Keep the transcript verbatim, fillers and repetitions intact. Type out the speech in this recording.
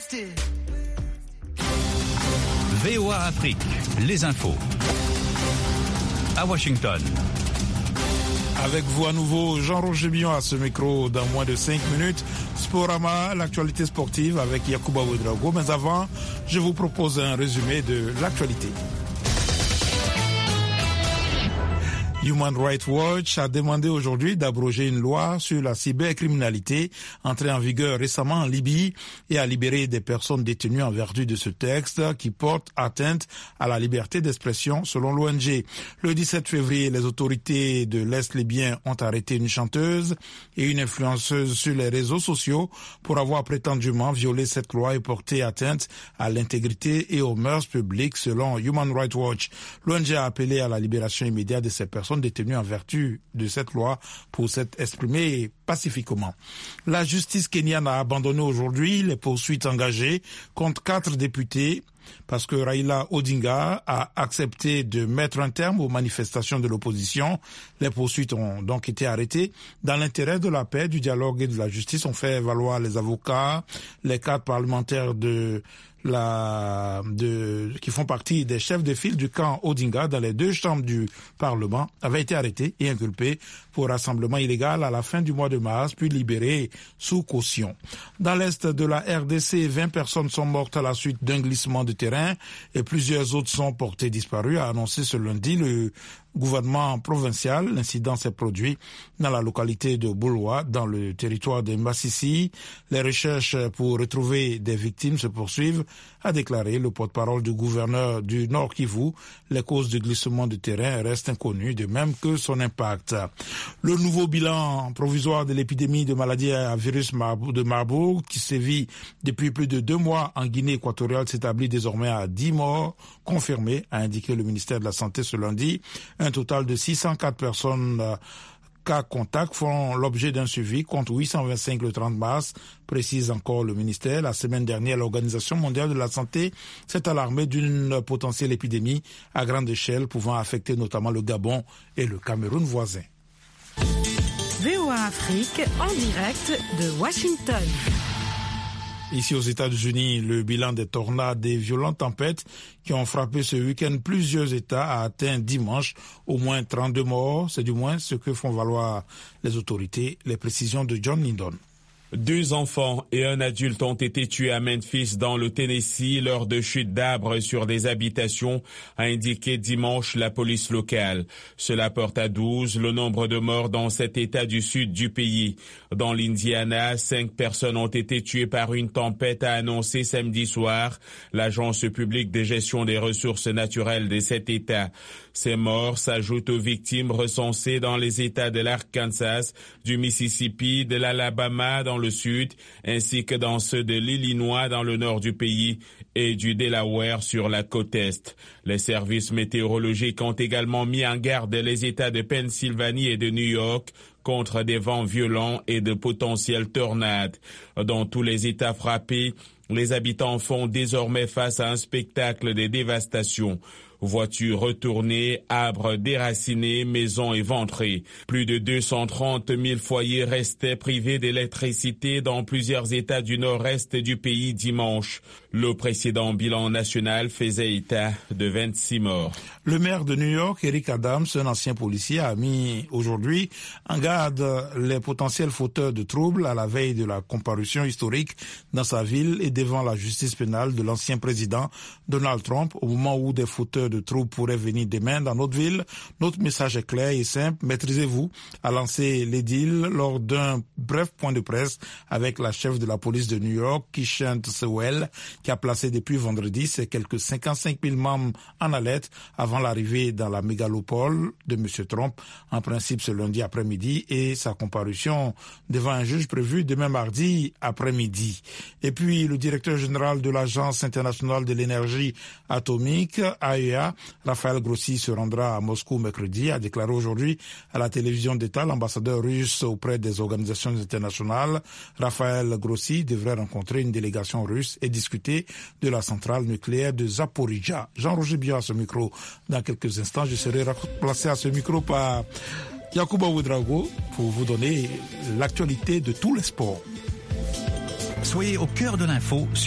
V O A Afrique, les infos. À Washington. Avec vous à nouveau, Jean-Roger Bion à ce micro dans moins de cinq minutes. Sporama, l'actualité sportive avec Yacouba Ouedraogo. Mais avant, je vous propose un résumé de l'actualité. Human Rights Watch a demandé aujourd'hui d'abroger une loi sur la cybercriminalité entrée en vigueur récemment en Libye et à libérer des personnes détenues en vertu de ce texte qui porte atteinte à la liberté d'expression selon l'O N G. Le dix-sept février, les autorités de l'Est libyen ont arrêté une chanteuse et une influenceuse sur les réseaux sociaux pour avoir prétendument violé cette loi et porté atteinte à l'intégrité et aux mœurs publiques selon Human Rights Watch. L'O N G a appelé à la libération immédiate de ces personnes détenues en vertu de cette loi pour s'être exprimées pacifiquement. La justice kenyane a abandonné aujourd'hui les poursuites engagées contre quatre députés parce que Raila Odinga a accepté de mettre un terme aux manifestations de l'opposition. Les poursuites ont donc été arrêtées. Dans l'intérêt de la paix, du dialogue et de la justice, ont fait valoir les avocats, les cadres parlementaires de la, de, qui font partie des chefs de file du camp Odinga dans les deux chambres du Parlement, avaient été arrêtés et inculpés pour rassemblement illégal à la fin du mois de mars, puis libérés sous caution. Dans l'est de la R D C, vingt personnes sont mortes à la suite d'un glissement de terrain et plusieurs autres sont portées disparues, a annoncé ce lundi le gouvernement provincial. L'incident s'est produit dans la localité de Bouloua, dans le territoire de Massissi. Les recherches pour retrouver des victimes se poursuivent, a déclaré le porte-parole du gouverneur du Nord Kivu. Les causes du glissement de terrain restent inconnues, de même que son impact. Le nouveau bilan provisoire de l'épidémie de maladie à virus de Marburg, qui sévit depuis plus de deux mois en Guinée équatoriale, s'établit désormais à dix morts confirmés, a indiqué le ministère de la Santé ce lundi. Un total de six cent quatre personnes euh, cas contacts font l'objet d'un suivi contre huit cent vingt-cinq le trente mars, précise encore le ministère. La semaine dernière, l'Organisation mondiale de la santé s'est alarmée d'une potentielle épidémie à grande échelle pouvant affecter notamment le Gabon et le Cameroun voisin. V O A Afrique en direct de Washington. Ici aux États-Unis, le bilan des tornades, des violentes tempêtes qui ont frappé ce week-end plusieurs États a atteint dimanche au moins trente-deux morts. C'est du moins ce que font valoir les autorités. Les précisions de John Lindon. Deux enfants et un adulte ont été tués à Memphis, dans le Tennessee, lors de chutes d'arbres sur des habitations, a indiqué dimanche la police locale. Cela porte à douze le nombre de morts dans cet État du sud du pays. Dans l'Indiana, cinq personnes ont été tuées par une tempête, a annoncé samedi soir l'Agence publique de gestion des ressources naturelles de cet État. Ces morts s'ajoutent aux victimes recensées dans les États de l'Arkansas, du Mississippi, de l'Alabama dans le sud, ainsi que dans ceux de l'Illinois dans le nord du pays et du Delaware sur la côte est. Les services météorologiques ont également mis en garde les États de Pennsylvanie et de New York contre des vents violents et de potentielles tornades. Dans tous les États frappés, les habitants font désormais face à un spectacle de dévastation. Voitures retournées, arbres déracinés, maisons éventrées. Plus de deux cent trente mille foyers restaient privés d'électricité dans plusieurs États du nord-est du pays dimanche. Le précédent bilan national faisait état de vingt-six morts. Le maire de New York, Eric Adams, un ancien policier, a mis aujourd'hui en garde les potentiels fauteurs de troubles à la veille de la comparution historique dans sa ville et devant la justice pénale de l'ancien président Donald Trump, au moment où des fauteurs de troubles pourraient venir demain dans notre ville. Notre message est clair et simple. Maîtrisez-vous, a lancé l'édile lors d'un bref point de presse avec la chef de la police de New York, Keishant Sewell, qui a placé depuis vendredi ses quelques cinquante-cinq mille membres en alerte avant l'arrivée dans la mégalopole de M. Trump, en principe ce lundi après-midi, et sa comparution devant un juge prévu demain mardi après-midi. Et puis, le directeur général de l'Agence internationale de l'énergie atomique, A E A, Raphaël Grossi, se rendra à Moscou mercredi, a déclaré aujourd'hui à la télévision d'État l'ambassadeur russe auprès des organisations internationales. Raphaël Grossi devrait rencontrer une délégation russe et discuter de la centrale nucléaire de Zaporizhzhia. Jean-Roger Bion à ce micro. Dans quelques instants, je serai remplacé à ce micro par Yacouba Ouedraogo pour vous donner l'actualité de tous les sports. Soyez au cœur de l'info.